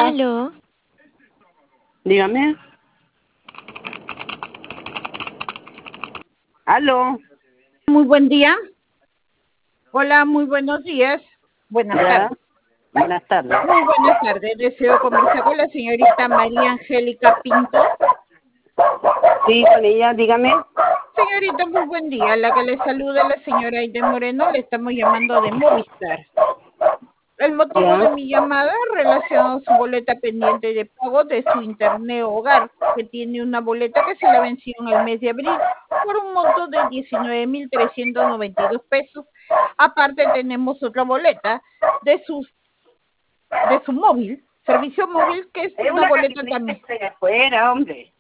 Aló, Dígame. Aló. Muy buen día. Hola, muy buenos días. Buenas Ya. tardes. Buenas tardes. Muy buenas tardes. Deseo conversar con la señorita María Angélica Pinto. Sí, con ella, dígame. Señorita, muy buen día. La que le saluda la señora Aide Moreno. Le estamos llamando de Movistar. El motivo Ya. de mi llamada relacionado a su boleta pendiente de pago de su internet hogar, que tiene una boleta que se la venció en el mes de abril por un monto de 19.392 pesos. Aparte tenemos otra boleta de su móvil, servicio móvil, que es Es una una boleta capitalista también. que está allá afuera, hombre.